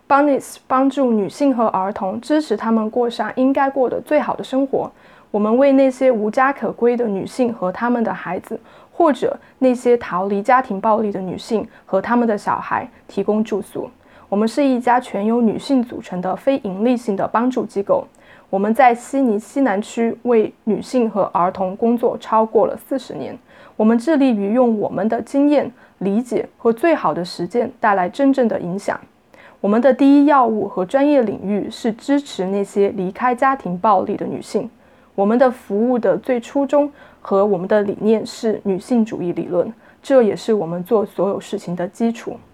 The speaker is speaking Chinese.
Bunnies 帮助女性和儿童，支持他们过上应该过的最好的生活。我们为那些无家可归的女性和他们的孩子，或者那些逃离家庭暴力的女性和他们的小孩提供住宿。我们是一家全由女性组成的非营利性的帮助机构。我们在悉尼西南区为女性和儿童工作超过了40年。我们致力于用我们的经验、理解和最好的实践带来真正的影响。我们的第一要务和专业领域是支持那些离开家庭暴力的女性。我们的服务的最初衷和我们的理念是女性主义理论，这也是我们做所有事情的基础。